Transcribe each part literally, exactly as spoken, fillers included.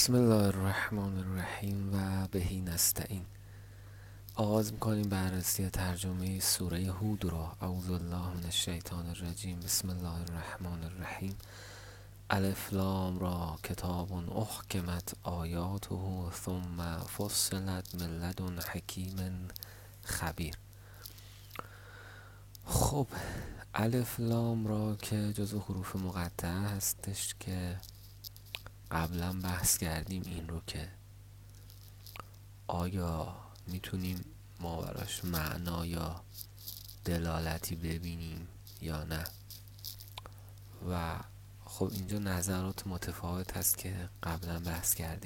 بسم الله الرحمن الرحیم و بهی نستعین. آغاز میکنیم بررسی ترجمه سوره هود را. اعوذ بالله من الشیطان الرجیم. بسم الله الرحمن الرحیم. الف لام را کتاب احکمت آیاته ثم فصلت من لدن حکیم خبیر. خب الف لام را که جزو حروف مقطعه هستش که قبلا بحث کردیم این رو که آیا میتونیم ما براش معنا یا دلالتی ببینیم یا نه. و خب اینجا نظرات متفاوت هست که قبلا بحث کردیم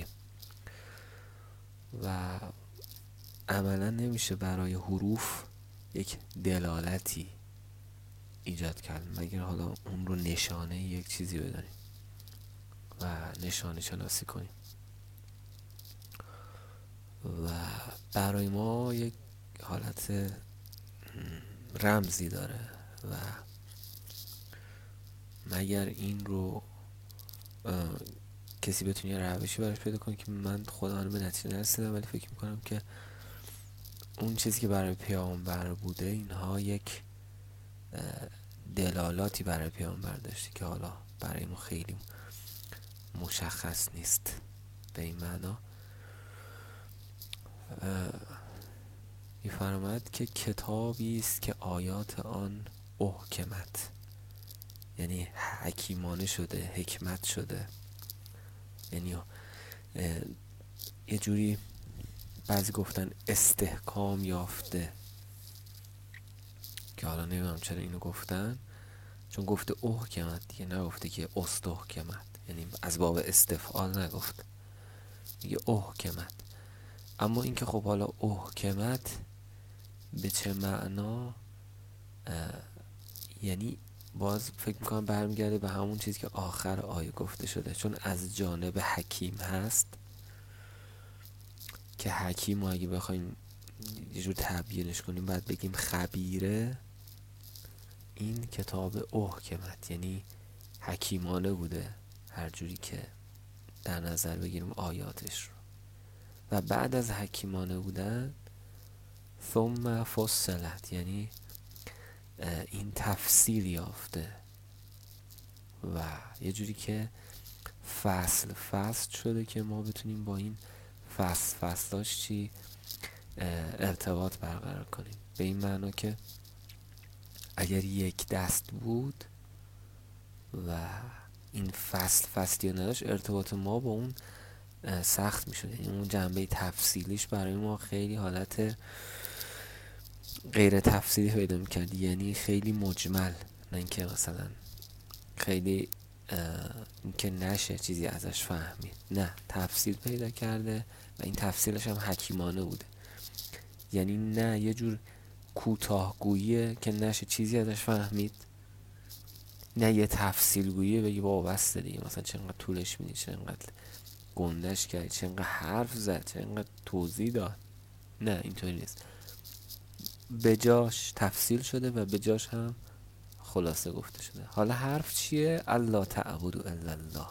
و عملا نمیشه برای حروف یک دلالتی ایجاد کرد مگر حالا اون رو نشانه یک چیزی بدانیم و نشانه شناسی کنیم. و برای ما یک حالت رمزی داره و مگر این رو کسی بتونه یه روشی براش پیدا کنه که من خودم به نتیجه نرسیدم، ولی فکر میکنم که اون چیزی که برای پیامبر بوده اینها یک دلالاتی برای پیامبر داشته که حالا برای ما خیلی مشخص نیست به این معنا. می‌فرماید که کتابی است که آیات آن احکمت، یعنی حکیمانه شده، حکمت شده، یعنی یه جوری بعضی گفتن استحکام یافته، که حالا نمیدونم چرا اینو گفتن، چون گفته احکمت دیگه، نگفته که استحکمت، یعنی از باب استفعال نگفت، دیگه احکمت. اما اینکه خب حالا احکمت به چه معنا، یعنی باز فکر میکنم برمیگرده به همون چیزی که آخر آیه گفته شده، چون از جانب حکیم هست که حکیم رو اگه بخوایم یه جور تبیینش کنیم باید بگیم خبیره. این کتاب احکمت یعنی حکیمانه بوده هر جوری که در نظر بگیریم آیاتش رو. و بعد از حکیمانه بودن ثم فصلت یعنی این تفسیر یافته و یه جوری که فصل فصل شده که ما بتونیم با این فصل فصلاش چی ارتباط برقرار کنیم. به این معنا که اگر یک دست بود و این فصل فصلی نداشت، ارتباط ما با اون سخت می شده، یعنی اون جنبه تفصیلیش برای ما خیلی حالت غیر تفصیلی پیدا میکرد، یعنی خیلی مجمل، نه اینکه مثلا خیلی اینکه نشه چیزی ازش فهمید، نه تفصیل پیدا کرده و این تفصیلش هم حکیمانه بوده، یعنی نه یه جور کوتاه‌گوییه که نشه چیزی ازش فهمید، نه یه تفصیل گوییه بگی بابا بسته دیگه، مثلا چقدر طولش میدی، چقدر گندش کرد، چقدر حرف زد، چقدر توضیح داد. نه اینطوری نیست، به جاش تفصیل شده و به جاش هم خلاصه گفته شده. حالا حرف چیه؟ الا تعبدوا الا الله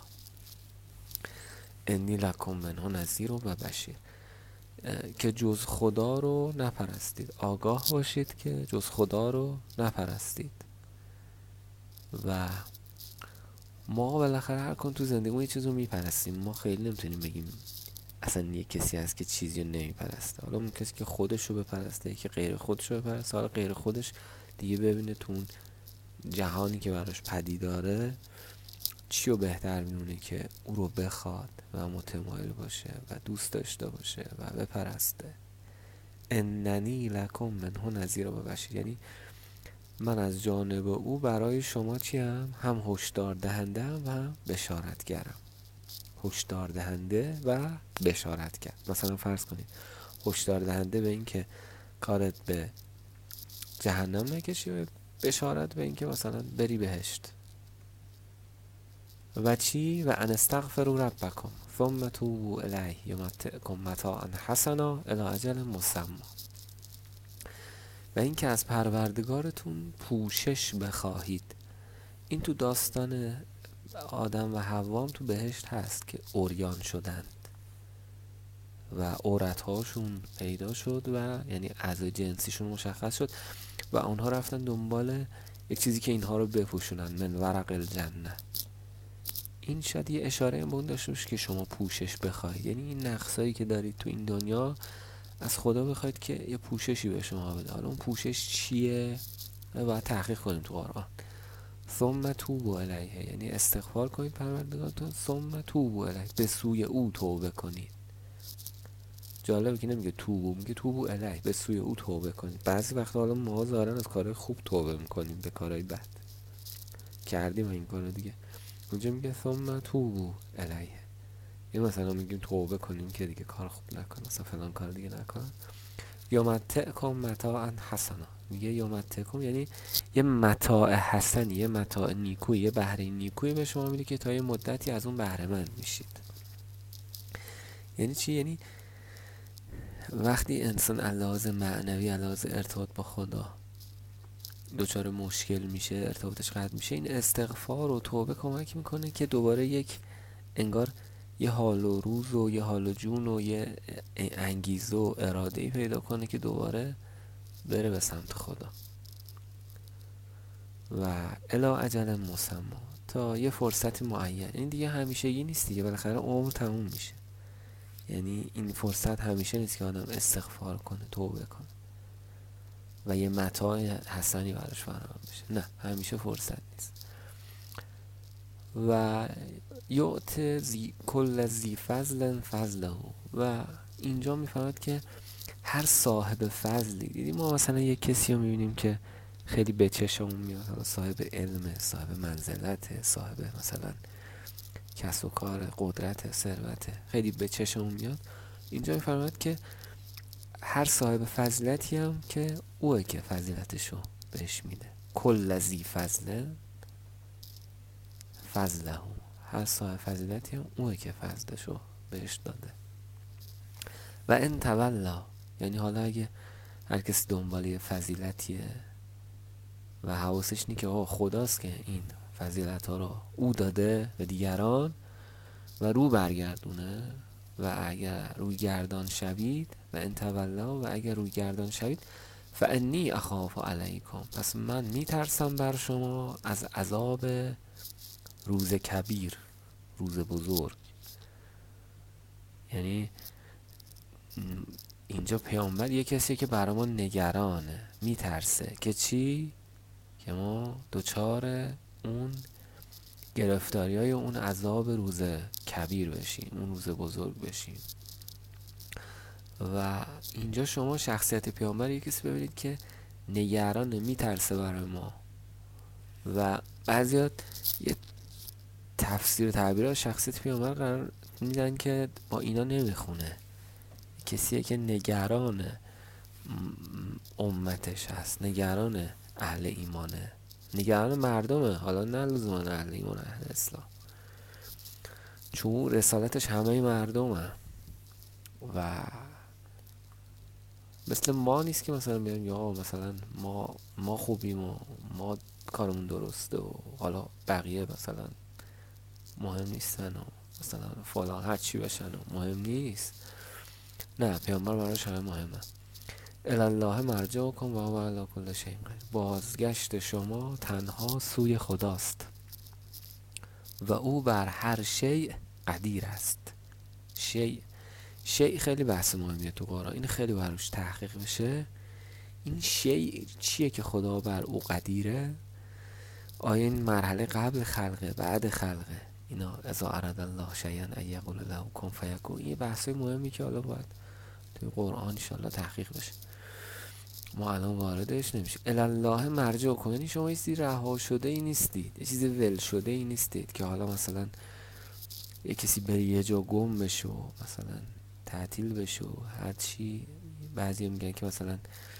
انی لکم منه نذیر و بشیر، که جز خدا رو نپرستید، آگاه باشید که جز خدا رو نپرستید. و ما بالاخره هر کن تو زندگی یه چیز رو میپرستیم، ما خیلی نمیتونیم بگیم اصلا یه کسی هست که چیزی رو نمیپرسته. حالا اون کسی که خودش رو بپرسته، که غیر خودش رو بپرسته، حالا غیر خودش دیگه ببینه تو اون جهانی که براش پدید داره چی رو بهتر میونه که او رو بخواد و متمایل باشه و دوست داشته باشه و بپرسته. اننی لکم منه نذیر و بشیر، یعنی من از جانب او برای شما چی هم؟ هم هشدار دهنده هم و هم بشارتگرم. هشدار دهنده و بشارتگر. مثلا فرض کنید هشدار دهنده به این که کارت به جهنم نکشی و بشارت به این که مثلا بری بهشت. و چی؟ و ان استغفروا ربکم ثم توبوا الیه یمتعکم متاعا حسنا الی اجل مسمی، و این که از پروردگارتون پوشش بخواهید. این تو داستان آدم و حوا تو بهشت هست که عریان شدند و عورت‌هاشون پیدا شد و یعنی اعضای جنسیشون مشخص شد و اونها رفتن دنبال یک چیزی که اینها رو بپوشونن، من ورق الجنه. این شاید یه اشاره به اون داشته باشه که شما پوشش بخواید، یعنی این نقصایی که دارید تو این دنیا از خدا بخواید که یه پوششی به شما بده. حالا اون پوشش چیه؟ باید تحقیق کنیم تو قرآن. ثم توبوا الیه، یعنی استغفار کنید پروردگارتون، ثم توبوا الیه، به سوی او توبه کنید. جالبه که نمیگه توبو، میگه توبوا الیه، به سوی او توبه کنید. بعضی وقتا حالا ما ظاهرا از کارهای خوب توبه میکنیم به کارهای بد کردیم این کارو دیگه، اونجا میگه ثم توبوا الیه، یه مثلا میگیم توبه کنیم که دیگه کار خوب نکن، مثلا فلان کار دیگه نکن. یمتعکم متاعا حسنا، میگه یمتعکم یعنی یه متاع حسنی، یه متاع نیکوی، یه بهره نیکوی به شما میده که تا یه مدتی از اون بهره مند میشید. یعنی چی؟ یعنی وقتی انسان علاوه معنوی، علاوه ارتباط با خدا دچار مشکل میشه، ارتباطش قطع میشه، این استغفار و توبه کمک میکنه که دوباره یک انگار یه حال و روز و یه حال و جون و یه انگیزه و اراده‌ای پیدا کنه که دوباره بره به سمت خدا. و الی اجل مسمی، تا یه فرصت معین. این دیگه همیشگی نیست دیگه، بالاخره عمر تموم میشه. یعنی این فرصت همیشه نیست که آدم استغفار کنه، توبه کنه و یه متاع حسنی براش فراهم بشه، نه همیشه فرصت نیست. و یعط زی کل ذی فضل فضله، و اینجا میفهمد که هر صاحب فضلی، دیدیم ما مثلا یک کسی رو میبینیم که خیلی به چشمون میاد، صاحب علم، صاحب منزلت، صاحب مثلا کسب و کار، قدرت، ثروت، خیلی به چشمون میاد. اینجا میفهمد که هر صاحب فضیلتی هم که اوه که فضیلتشو بهش میده. کل ذی فضل فضله، هر صاحب فضیلتی هم اوه که فضلشو بهش داده. و ان تولا، یعنی حالا اگه هر کسی دنبال یه فضیلتیه و حواسش نی که آه خداست که این فضیلت ها رو او داده به دیگران و رو برگردونه، و اگر روی گردان شوید، و ان تولا، و اگر روی گردان شوید، فانی اخاف علیکم، پس من میترسم بر شما از عذاب روز کبیر، روز بزرگ. یعنی اینجا پیامبر یه کسیه که برای ما نگرانه، میترسه که چی؟ که ما دوچار اون گرفتاری های اون عذاب روز کبیر بشیم، اون روز بزرگ بشیم. و اینجا شما شخصیت پیامبر یه کسی ببینید که نگرانه، میترسه برای ما. و بعضیات یه تفسیر تعبیر شخصیت پیامبر قرار میدن که با اینا نمیخونه، کسیه که نگران امتش هست، نگران اهل ایمانه، نگران مردمه، حالا نه لزوما اهل ایمان، اهل اسلام، چون رسالتش همه مردمه. و مثل ما نیست که مثلا بیایم یا مثلا ما ما خوبیم و ما کارمون درسته و حالا بقیه مثلا مهم نیستن و مثلا فلان هر چی بشن و مهم نیست. نه، پیامبر براش همه مهمه. الی الله مرجعکم و هو علی کل شیء قدیر، بازگشت شما تنها سوی خداست و او بر هر شیء قدیر است. شیء شیء خیلی بحث مهمیه تو قرآن، این خیلی براش تحقیق بشه. این شیء چیه که خدا بر او قدیره؟ آیا این مرحله قبل خلقه، بعد خلقه؟ اینا اذا اراد الله شیئا ان یقول له کن فیکون. این بحثای مهمی که حالا باید توی قرآن ان شاء الله تحقیق بشه، ما الان واردش نمیشیم. الی الله مرجعکم، یعنی شما یه چیزی رها شده ای نیستید، یه چیزی ول شده ای نیستید که حالا مثلا یه کسی بره یه جا گم بشه و مثلا تعطیل بشه و هر چی. بعضی میگن که مثلا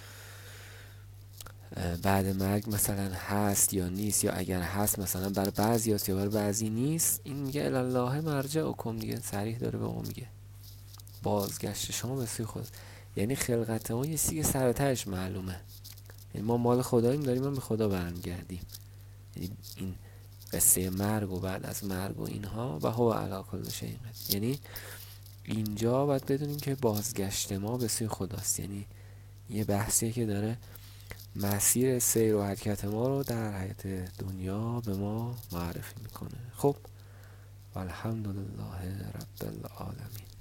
بعد مرگ مثلا هست یا نیست، یا اگر هست مثلا برای بعضی هست یا برای بعضی نیست. این میگه الی الله مرجعکم، دیگه صریح داره به ما میگه بازگشت شما به سوی خود. یعنی خلقت ما یه چیزی سر تهش معلومه، یعنی ما مال خداییم، داریم هم به خدا برمیگردیم. یعنی این قصه مرگ و بعد از مرگ و اینها، و هو علی کل شیء قدیر، یعنی اینجا باید بدونیم که بازگشت ما به سوی خداست. یعنی یه بحثیه که داره مسیر سیر و حرکت ما رو در حیات دنیا به ما معرفی میکنه. خب والحمدلله رب العالمین.